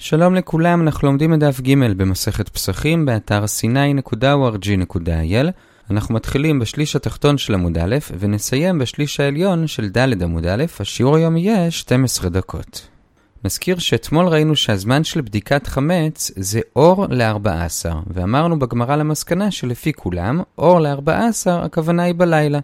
שלום לכולם, אנחנו לומדים את דף ג' במסכת פסחים באתר sinai.org.il. אנחנו מתחילים בשליש התחתון של עמוד א' ונסיים בשליש העליון של ד' עמוד א'. השיעור היום יהיה 12 דקות. מזכיר שאתמול ראינו שהזמן של בדיקת חמץ זה אור ל-14, ואמרנו בגמרא למסקנה שלפי כולם, אור ל-14 הכוונה היא בלילה.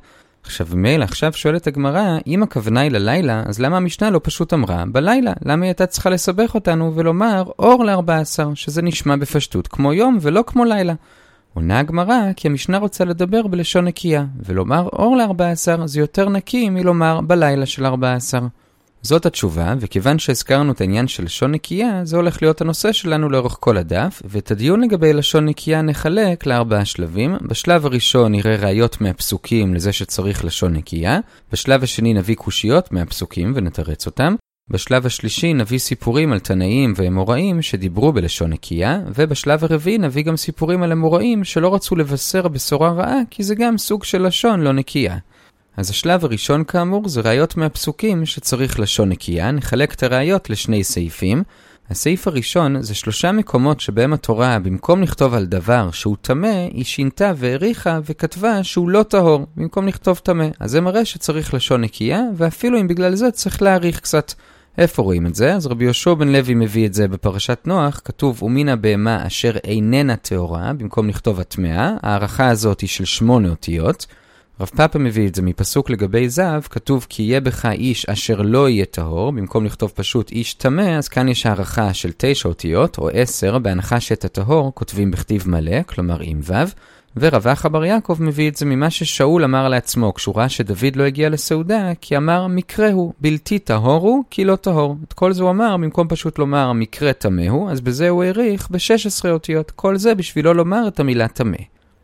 עכשיו שואלת הגמרא, אם הכוונה היא ללילה, אז למה המשנה לא פשוט אמרה בלילה? למה היא הייתה צריכה לסבך אותנו ולומר אור ל-14, שזה נשמע בפשטות כמו יום ולא כמו לילה? עונה הגמרא כי המשנה רוצה לדבר בלשון נקייה, ולומר אור ל-14 זה יותר נקי מלומר בלילה של 14. זאת התשובה, וכיוון שהזכרנו את העניין של לשון נקייה, זה הולך להיות הנושא שלנו לאורך כל הדף, ואת הדיון לגבי לשון נקייה נחלק ל4 שלבים. בשלב הראשון נראה ראיות מהפסוקים לזה שצריך לשון נקייה, בשלב השני נביא קושיות מהפסוקים ונתרץ אותם, בשלב השלישי נביא סיפורים על תנאים ואמוראים שדיברו בלשון נקייה, ובשלב הרביעי נביא גם סיפורים על אמוראים שלא רצו לבשר בשורה רעה, כי זה גם סוג של לשון לא נקייה. אז השלב הראשון כאמור זה ראיות מהפסוקים שצריך לשון נקייה. נחלק את הראיות לשני סעיפים. הסעיף הראשון זה 3 מקומות שבהם התורה במקום לכתוב על דבר שהוא טמא, היא שינתה והעריכה וכתבה שהוא לא טהור במקום לכתוב טמא. אז זה מראה שצריך לשון נקייה, ואפילו אם בגלל זה צריך להעריך קצת. איפה רואים את זה? אז רבי יהושע בן לוי מביא את זה בפרשת נוח, כתוב ומינה בהמה אשר איננה טהורה במקום לכתוב הטמאה. הערכה הזאת היא של 8 אותיות. רב פאפה מביא את זה מפסוק לגבי זהב, כתוב כי יהיה בך איש אשר לא יהיה טהור, במקום לכתוב פשוט איש טמא, אז כאן יש הערכה של 9 אותיות או 10, בהנחה שאת הטהור כותבים בכתיב מלא, כלומר עם ו'. ורב אחא בר יעקב מביא את זה ממה ששאול אמר לעצמו, כשהוא שדוד לא הגיע לסעודה, כי אמר מקרה הוא, בלתי טהור הוא, כי לא טהור. את כל זה הוא אמר, במקום פשוט לומר מקרה טמא הוא, אז בזה הוא העריך ב16 אותיות, כל זה בשבילו לומר את המילה טמא.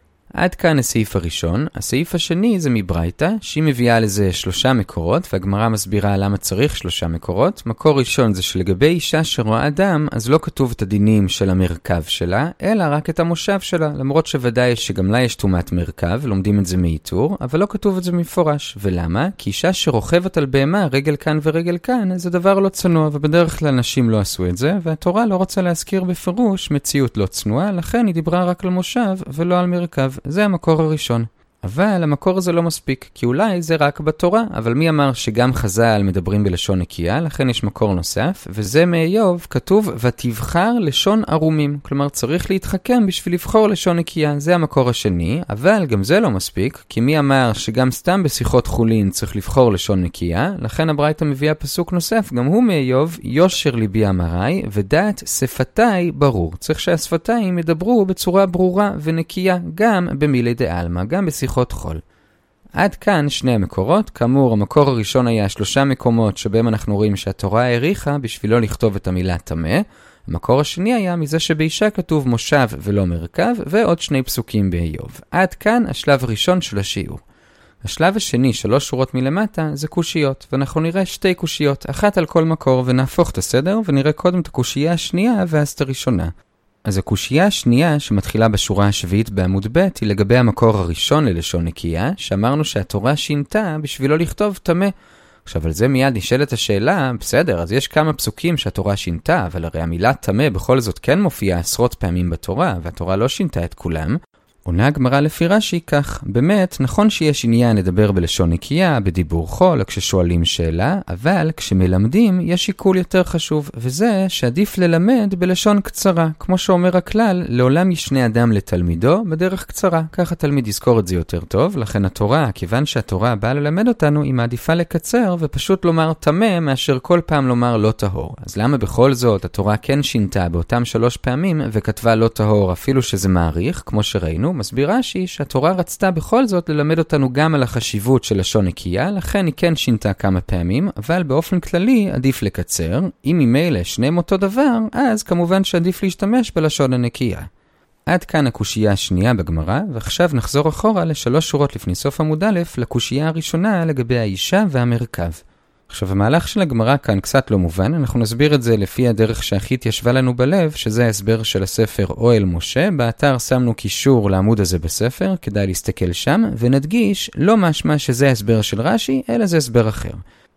עד כאן הסעיף הראשון. הסעיף השני זה מברייתא, שהיא מביאה לזה 3 מקורות, והגמרא מסבירה למה צריך 3 מקורות. מקור ראשון זה שלגבי אישה שרואה אדם, אז לא כתוב את הדינים של המרכב שלה, אלא רק את המושב שלה, למרות שוודאי שגם לה יש טומאת מרכב, לומדים את זה מאיתור, אבל לא כתוב את זה מפורש. ולמה? כי אישה שרוכבת על בהמה, רגל כאן ורגל כאן, זה דבר לא צנוע, ובדרך כלל נשים לא עשו את זה, והתורה לא רוצה להזכיר בפירוש מציאות לא צנועה, לכן היא דיברה רק על מושב ולא על מרכב. זה המקור הראשון. אבל המקור הזה לא מספיק, כי אולי זה רק בתורה, אבל מי אמר שגם חז"ל מדברים בלשון נקייה? לכן יש מקור נוסף, וזה מאיוב, כתוב ותבחר לשון ערומים, כלומר צריך להתחכם בשביל לבחור לשון נקייה. זה המקור השני, אבל גם זה לא מספיק, כי מי אמר שגם סתם בשיחות חולין צריך לבחור לשון נקייה? לכן הברייתא מביאה פסוק נוסף, גם הוא מאיוב, יושר ליבי אמרי ודעת שפתיי ברור. צריך שהשפתיים ידברו בצורה ברורה ונקייה, גם במילי דעלמא, גם בשיחות חול. עד כאן 2 המקורות. כאמור, המקור הראשון היה 3 מקומות שבהם אנחנו רואים שהתורה העריכה בשביל לא לכתוב את המילה טמא. המקור השני היה מזה שבאישה כתוב מושב ולא מרכב, ועוד 2 פסוקים באיוב. עד כאן השלב הראשון של השיעור. השלב השני, 3 שורות מלמטה, זה קושיות, ואנחנו נראה 2 קושיות, אחת על כל מקור, ונהפוך את הסדר, ונראה קודם את הקושייה השנייה ואז את הראשונה. אז הקושייה השנייה שמתחילה בשורה השביעית בעמוד ב' היא לגבי המקור הראשון ללשון נקייה, שאמרנו שהתורה שינתה בשביל לא לכתוב טמא. עכשיו על זה מיד נשאלת השאלה, בסדר, אז יש כמה פסוקים שהתורה שינתה, אבל הרי המילה טמא בכל זאת כן מופיעה עשרות פעמים בתורה, והתורה לא שינתה את כולם. עונה הגמרא לפי רש"י כך, באמת נכון שיש עניין לדבר בלשון נקייה, בדיבור חול, כששואלים שאלה, אבל כשמלמדים יש שיקול יותר חשוב, וזה שעדיף ללמד בלשון קצרה. כמו שאומר הכלל, לעולם ישנה אדם לתלמידו בדרך קצרה. כך התלמיד יזכור את זה יותר טוב, לכן התורה, כיוון שהתורה באה ללמד אותנו, היא מעדיפה לקצר ופשוט לומר טמא מאשר כל פעם לומר לא טהור. אז למה בכל זאת התורה כן שינתה באותם 3 פעמים וכתבה לא טהור אפילו שזה מעריך, כמו שראינו? מסבירה שהתורה רצתה בכל זאת ללמד אותנו גם על החשיבות של לשון נקייה, לכן היא כן שינתה כמה פעמים, אבל באופן כללי עדיף לקצר. אם ממילא שניהם אותו דבר, אז כמובן שעדיף להשתמש בלשון הנקייה. עד כאן הקושייה השנייה בגמרא, ועכשיו נחזור אחורה ל3 שורות לפני סוף עמוד א' לקושייה הראשונה לגבי האישה והמרכב. עכשיו המהלך של הגמרא כאן קצת לא מובן, אנחנו נסביר את זה לפי הדרך שהכי התיישבה לנו בלב, שזה ההסבר של הספר אוהל משה. באתר שמנו קישור לעמוד הזה בספר, כדאי להסתכל שם, ונדגיש לא משמע שזה ההסבר של רש"י, אלא זה הסבר אחר.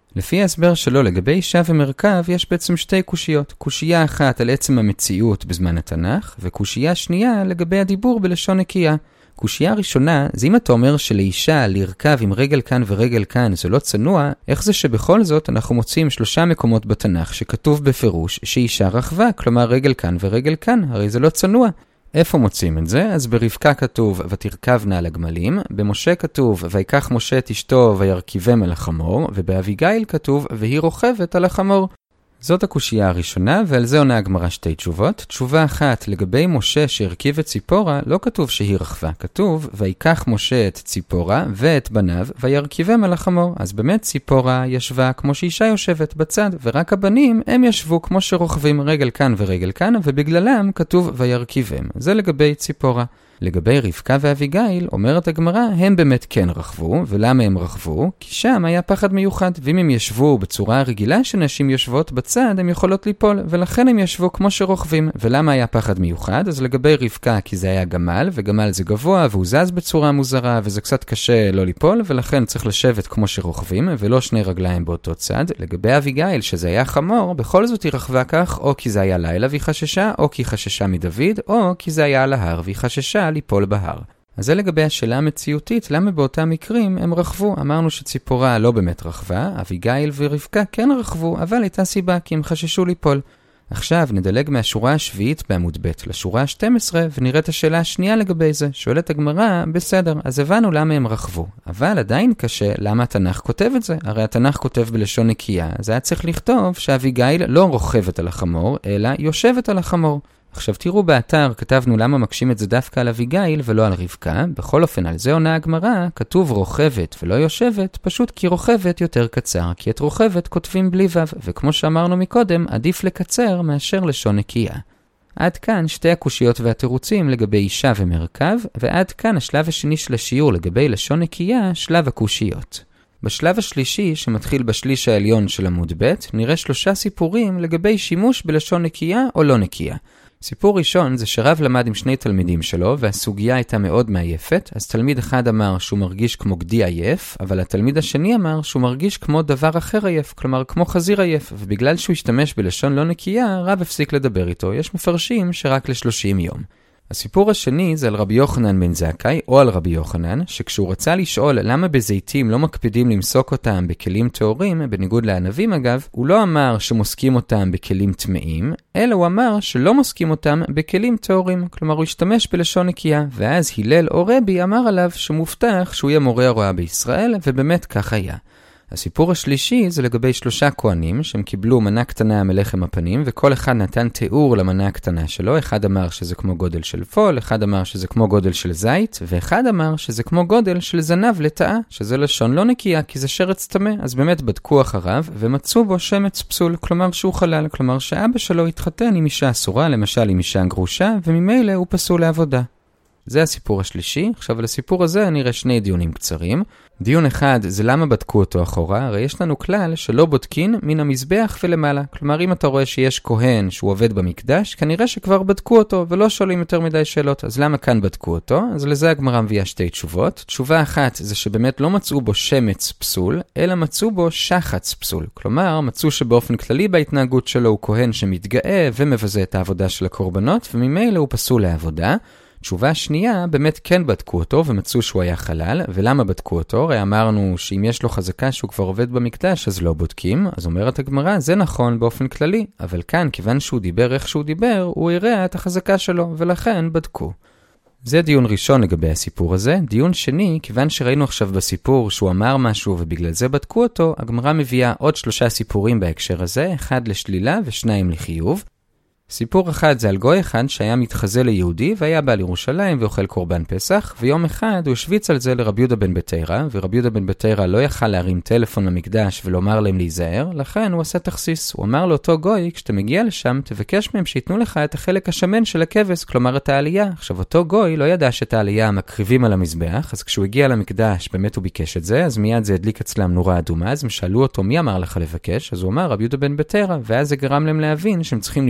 לפי ההסבר שלו לגבי אישה ומרכב, יש בעצם שתי קושיות. קושייה אחת על עצם המציאות בזמן התנ"ך, וקושייה שנייה לגבי הדיבור בלשון נקייה. קושייה ראשונה, זה אם אתה אומר שלאישה לרכב עם רגל כאן ורגל כאן זה לא צנוע, איך זה שבכל זאת אנחנו מוצאים 3 מקומות בתנ"ך שכתוב בפירוש שאישה רכבה, כלומר רגל כאן ורגל כאן, הרי זה לא צנוע. איפה מוצאים את זה? אז ברבקה כתוב ותרכבנה על הגמלים, במשה כתוב ויקח משה את אשתו וירכיבם על החמור, ובאביגיל כתוב והיא רוכבת על החמור. זאת הקושייה הראשונה, ועל זה עונה הגמרא 2 תשובות. תשובה אחת, לגבי משה שהרכיב את ציפורה, לא כתוב שהיא רכבה, כתוב ויקח משה את ציפורה ואת בניו וירכיבם על החמור. אז באמת ציפורה ישבה כמו שאישה יושבת בצד, ורק הבנים הם ישבו כמו שרוכבים רגל כאן ורגל כאן, ובגללם כתוב וירכיבם. זה לגבי ציפורה. לגבי רבקה ואביגיל, אומרת הגמרא, הם באמת כן רכבו, ולמה הם רכבו? כי שם היה פחד מיוחד, ואם הם ישבו בצורה רגילה שנשים יושבות בצד, הם יכולות ליפול, ולכן הם ישבו כמו שרוכבים. ולמה היה פחד מיוחד? אז לגבי רבקה, כי זה היה גמל, וגמל זה גבוה, והוא זז בצורה מוזרה, וזה קצת קשה לא ליפול, ולכן צריך לשבת כמו שרוכבים, ולא 2 רגליים באותו צד. לגבי אביגיל, שזה היה חמור, בכל זאת היא רכבה כך, או כי זה היה לילה והיא חששה, או כי היא חששה מדוד, או כי זה היה על ההר והיא חששה ליפול בהר. אז זה לגבי השאלה המציאותית, למה באותם מקרים הם רכבו. אמרנו שציפורה לא באמת רכבה, אביגיל ורבקה כן רכבו, אבל הייתה סיבה כי הם חששו ליפול. עכשיו נדלג מהשורה השביעית בעמוד ב' לשורה ה-12 ונראה את השאלה השנייה לגבי זה. שואלת הגמרא, בסדר, אז הבנו למה הם רכבו, אבל עדיין קשה למה התנ"ך כותב את זה. הרי התנ"ך כותב בלשון נקייה, אז היה צריך לכתוב שאביגיל לא רוכבת על החמור, אלא יושבת על החמור. עכשיו תראו באתר, כתבנו למה מקשים את זה דווקא על אביגיל ולא על רבקה. בכל אופן, על זה עונה הגמרא, כתוב רוכבת ולא יושבת, פשוט כי רוכבת יותר קצר, כי את רוכבת כותבים בלי וו, וכמו שאמרנו מקודם, עדיף לקצר מאשר לשון נקייה. עד כאן 2 הקושיות והתירוצים לגבי אישה ומרכב, ועד כאן השלב השני של השיעור לגבי לשון נקייה, שלב הקושיות. בשלב השלישי, שמתחיל בשליש העליון של עמוד ב', נראה 3 סיפורים לגבי שימוש בלשון נקייה או לא נקייה. סיפור ראשון זה שרב למד עם 2 תלמידים שלו, והסוגיה הייתה מאוד מעייפת, אז תלמיד אחד אמר שהוא מרגיש כמו גדי עייף, אבל התלמיד השני אמר שהוא מרגיש כמו דבר אחר עייף, כלומר כמו חזיר עייף, ובגלל שהוא השתמש בלשון לא נקייה, רב הפסיק לדבר איתו. יש מפרשים שרק ל30 יום. הסיפור השני זה על רבי יוחנן בן זכאי, או על רבי יוחנן, שכשהוא רצה לשאול למה בזיתים לא מקפידים למסוק אותם בכלים טהורים, בניגוד לענבים אגב, הוא לא אמר שמוסקים אותם בכלים טמאים, אלא הוא אמר שלא מוסקים אותם בכלים טהורים, כלומר הוא השתמש בלשון נקייה, ואז הלל או רבי אמר עליו שמובטח שהוא יהיה מורה הוראה בישראל, ובאמת כך היה. הסיפור השלישי זה לגבי 3 כהנים שהם קיבלו מנה קטנה מלחם הפנים, וכל אחד נתן תיאור למנה הקטנה שלו. אחד אמר שזה כמו גודל של פול, אחד אמר שזה כמו גודל של זית, ואחד אמר שזה כמו גודל של זנב לטאה, שזה לשון לא נקייה כי זה שרץ טמא. אז באמת בדקו אחריו ומצאו בו שמץ פסול, כלומר שהוא חלל, כלומר שאבא שלו התחתן עם אישה אסורה, למשל עם אישה גרושה, וממילא הוא פסול לעבודה. זה הסיפור השלישי. עכשיו על הסיפור הזה נראה 2 דיונים קצרים. דיון אחד זה למה בדקו אותו אחורה. הרי יש לנו כלל שלא בודקין מן המזבח ולמעלה. כלומר אם אתה רואה שיש כהן שהוא עובד במקדש, כנראה שכבר בדקו אותו ולא שואלים יותר מדי שאלות. אז למה כאן בדקו אותו? אז לזה הגמרא מביאה 2 תשובות. תשובה אחת זה שבאמת לא מצאו בו שמץ פסול, אלא מצאו בו שחץ פסול. כלומר מצאו שבאופן כללי בהתנהגות שלו הוא כהן שמתגאה ומבזה את העבודה של הקורבנות, וממילא הוא פסול לעבודה. תשובה שנייה, באמת כן בדקו אותו ומצאו שהוא היה חלל. ולמה בדקו אותו? הרי אמרנו שאם יש לו חזקה שהוא כבר עובד במקדש אז לא בודקים. אז אומרת הגמרא, זה נכון באופן כללי, אבל כאן כיוון שהוא דיבר איך שהוא דיבר, הוא הראה את החזקה שלו, ולכן בדקו. זה דיון ראשון לגבי הסיפור הזה. דיון שני, כיוון שראינו עכשיו בסיפור שהוא אמר משהו ובגלל זה בדקו אותו, הגמרא מביאה עוד 3 סיפורים בהקשר הזה, 1 לשלילה ו2 לחיוב. סיפור אחד זה על גוי אחד שהיה מתחזה ליהודי והיה בא לירושלים ואוכל קורבן פסח, ויום אחד הוא השוויץ על זה לרבי יהודה בן בתרא, ורבי יהודה בן בתרא לא יכל להרים טלפון למקדש ולומר להם להיזהר, לכן הוא עשה תכסיס. הוא אמר לאותו גוי, כשאתה מגיע לשם תבקש מהם שיתנו לך את החלק השמן של הכבש, כלומר את העלייה. עכשיו אותו גוי לא ידע שאת העלייה מקריבים על המזבח, אז כשהוא הגיע למקדש באמת הוא ביקש את זה, אז מיד זה הדליק אצלם נורה אדומה, אז הם שאלו אותו מי אמר לך לבקש, אז הוא אמר רבי יהודה בן בתרא, ואז זה גרם להם להבין שהם צריכים לבדוק מי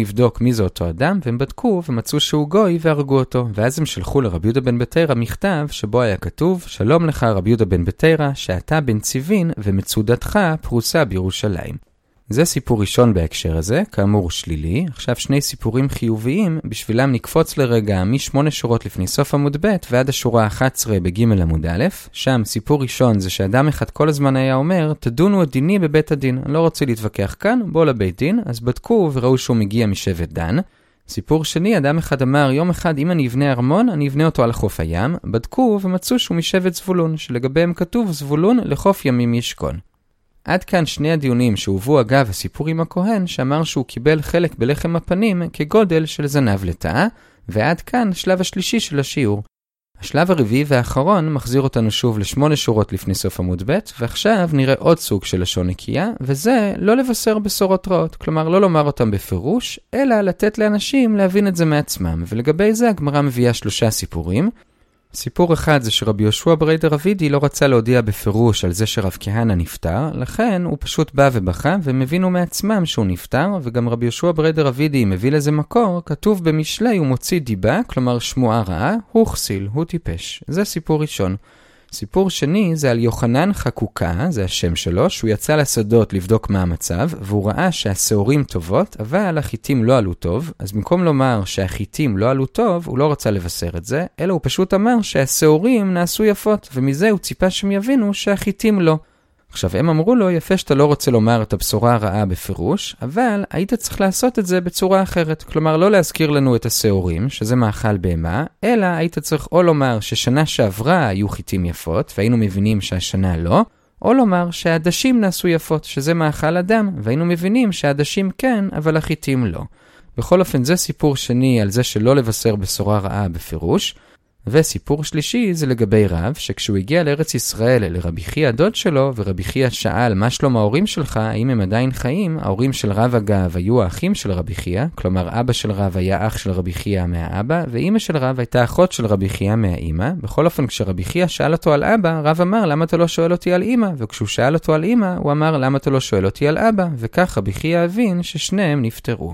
מי זה אותו אדם, והם בדקו ומצאו שהוא גוי והרגו אותו. ואז הם שלחו לרבי יהודה בן בתרא מכתב שבו היה כתוב, שלום לך רבי יהודה בן בתרא, שאתה בן ציבין ומצודתך פרוסה בירושלים. זה סיפור ראשון בהקשר הזה, כאמור שלילי. עכשיו שני סיפורים חיוביים, בשבילם נקפוץ לרגע מ8 שורות לפני סוף עמוד ב' ועד השורה 11 בג' עמוד א'. שם סיפור ראשון זה שאדם אחד כל הזמן היה אומר, תדונו את דיני בבית הדין. אני לא רוצה להתווכח כאן, בוא לבית דין. אז בדקו וראו שהוא מגיע משבט דן. סיפור שני, אדם אחד אמר, יום אחד אם אני אבנה ארמון, אני אבנה אותו על חוף הים. בדקו ומצאו שהוא משבט זבולון, שלגביהם כתוב זבולון לחוף ימים ישכון. עד כאן שני הדיונים שהובאו אגב הסיפור עם הכהן, שאמר שהוא קיבל חלק בלחם הפנים כגודל של זנב לטאה, ועד כאן שלב השלישי של השיעור. השלב הרביעי והאחרון מחזיר אותנו שוב ל8 שורות לפני סוף עמוד ב', ועכשיו נראה עוד סוג של לשון נקייה, וזה לא לבשר בשורות רעות, כלומר לא לומר אותם בפירוש, אלא לתת לאנשים להבין את זה מעצמם, ולגבי זה הגמרא מביאה 3 סיפורים. סיפור אחד זה שרבי יהושע בריידר אבידי לא רצה להודיע בפירוש על זה שרב כהנא נפטר, לכן הוא פשוט בא ובכה והם הבינו מעצמם שהוא נפטר, וגם רבי יהושע בריידר אבידי מביא לזה מקור, כתוב במשלי הוא מוציא דיבה, כלומר שמועה רעה, הוא חסיל, הוא טיפש. זה סיפור ראשון. סיפור שני זה על יוחנן חקוקה, זה השם שלו, שהוא יצא לשדות לבדוק מה המצב, והוא ראה שהשעורים טובות, אבל החיטים לא עלו טוב, אז במקום לומר שהחיטים לא עלו טוב, הוא לא רצה לבשר את זה, אלא הוא פשוט אמר שהשעורים נעשו יפות, ומזה הוא ציפה שהם יבינו שהחיטים לא. עכשיו הם אמרו לו, יפה שאתה לא רוצה לומר את הבשורה הרעה בפירוש, אבל היית צריך לעשות את זה בצורה אחרת. כלומר, לא להזכיר לנו את השעורים, שזה מאכל בהמה, אלא היית צריך או לומר ששנה שעברה היו חיטים יפות, והיינו מבינים שהשנה לא, או לומר שהעדשים נעשו יפות, שזה מאכל אדם, והיינו מבינים שהעדשים כן, אבל החיטים לא. בכל אופן, זה סיפור שני על זה שלא לבשר בשורה רעה בפירוש. וסיפור שלישי זה לגבי רב, שכשהוא הגיע לארץ ישראל לרבי חייא הדוד שלו, ורבי חייא שאל מה שלום ההורים שלך, האם הם עדיין חיים, ההורים של רב אגב היו האחים של רבי חייא, כלומר אבא של רב היה אח של רבי חייא מהאבא, ואמא של רב הייתה אחות של רבי חייא מהאמא. בכל אופן כשרבי חייא שאל אותו על אבא, רב אמר למה אתה לא שואל אותי על אמא, וכשהוא שאל אותו על אמא, הוא אמר למה אתה לא שואל אותי על אבא, וכך רבי חייא הבין ששניהם נפטרו.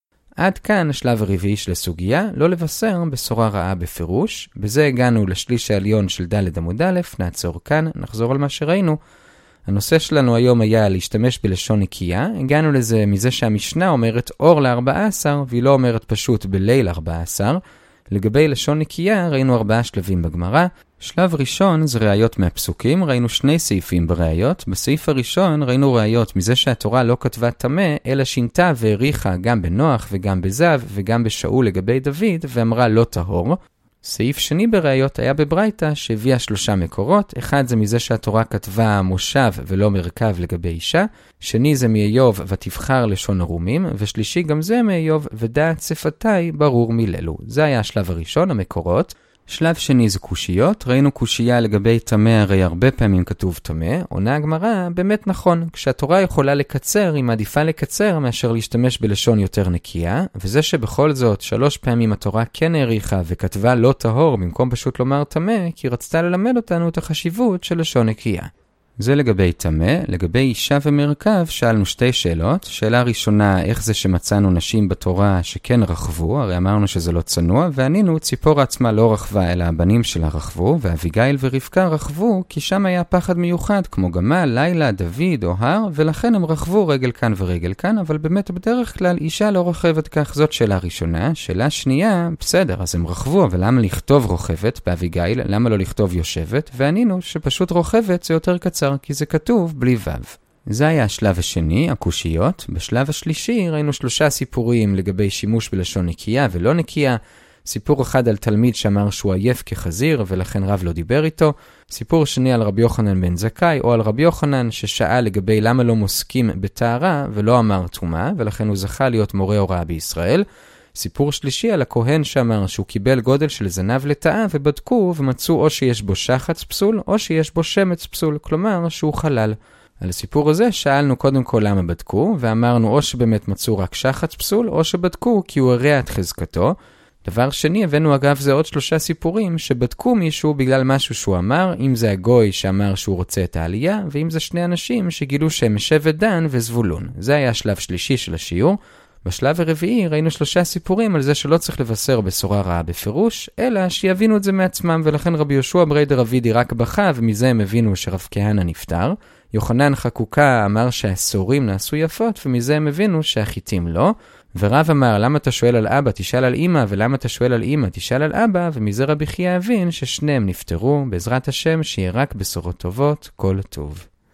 עד כאן השלב הרביעי של הסוגיה, לא לבשר בשורה רעה בפירוש. בזה הגענו לשליש העליון של ד' עמוד א', נעצור כאן, נחזור על מה שראינו. הנושא שלנו היום היה להשתמש בלשון נקייה. הגענו לזה מזה שהמשנה אומרת אור ל14, והיא לא אומרת פשוט בליל 14. לגבי לשון נקייה ראינו 4 שלבים בגמרא. שלב ראשון זה ראיות מהפסוקים, ראינו 2 סעיפים בראיות. בסעיף הראשון ראינו ראיות מזה שהתורה לא כתבה טמא, אלא שינתה והעריכה גם בנוח וגם בזב וגם בשאול לגבי דוד, ואמרה לא טהור. סעיף שני בראיות היה בברייתא שהביאה 3 מקורות. אחד זה מזה שהתורה כתבה מושב ולא מרכב לגבי אישה, שני זה מאיוב ותבחר לשון הרומים, ושלישי גם זה מאיוב ודעת שפתי ברור מללו. זה היה השלב הראשון, המקורות. שלב שני זה קושיות. ראינו קושייה לגבי טמא, הרי הרבה פעמים כתוב טמא. עונה הגמרא, באמת נכון, כשהתורה יכולה לקצר, היא מעדיפה לקצר מאשר להשתמש בלשון יותר נקייה, וזה שבכל זאת 3 פעמים התורה כן העריכה וכתבה לא טהור במקום פשוט לומר טמא, כי רצתה ללמד אותנו את החשיבות של לשון נקייה. זה לגבי טמא. לגבי אישה ומרכב שאלנו 2 שאלות. שאלה ראשונה, איך זה שמצאנו נשים בתורה שכן רחבו, הרי אמרנו שזה לא צנוע, וענינו ציפורה עצמה לא רחבה אלא הבנים שלה רחבו, ואביגיל ורבקה רחבו כי שם היה פחד מיוחד כמו גמל, לילה, דוד או הר, ולכן הם רחבו רגל כאן ורגל כאן, אבל באמת בדרך כלל אישה לא רחבת כך. זאת שאלה ראשונה. שאלה שנייה, בסדר, אז הם רחבו, אבל למה לכתוב רוחבת באביגיל? למה לא לכתוב יושבת? וענינו שפשוט רוחבת זה יותר קצר כי זה כתוב בלי וו. זה היה השלב השני, הקושיות. בשלב השלישי ראינו 3 סיפורים לגבי שימוש בלשון נקייה ולא נקייה. סיפור אחד על תלמיד שאמר שהוא עייף כחזיר ולכן רב לא דיבר איתו. סיפור שני על רבי יוחנן בן זכאי, או על רבי יוחנן ששאל לגבי למה לא מוסקים בטהרה ולא אמר טומאה, ולכן הוא זכה להיות מורה הוראה בישראל. סיפור שלישי על הכהן שאמר שהוא קיבל גודל של זנב לטאה, ובדקו ומצאו או שיש בו שחץ פסול או שיש בו שמץ פסול, כלומר שהוא חלל. על הסיפור הזה שאלנו קודם כל למה בדקו, ואמרנו או שבאמת מצאו רק שחץ פסול או שבדקו כי הוא הרע את חזקתו. דבר שני, הבאנו אגב זה עוד 3 סיפורים שבדקו מישהו בגלל משהו שהוא אמר, אם זה הגוי שאמר שהוא רוצה את העלייה, ואם זה 2 אנשים שגילו שהם שבט דן וזבולון. זה היה השלב שלישי של השיעור. בשלב הרביעי ראינו 3 סיפורים על זה שלא צריך לבשר בשורה רעה בפירוש, אלא שיבינו את זה מעצמם, ולכן רבי יהושע ברי דרבידי רק בכה, ומזה הם הבינו שרב כהנא נפטר. יוחנן חקוקה אמר שהסורים נעשו יפות, ומזה הם הבינו שהחיטים לא. ורב אמר, למה אתה שואל על אבא, תשאל על אמא, ולמה אתה שואל על אמא, תשאל על אבא, ומזה רבי חייא הבין ששניהם נפטרו, בעזרת השם שיהיה רק בשורות טובות, כל טוב.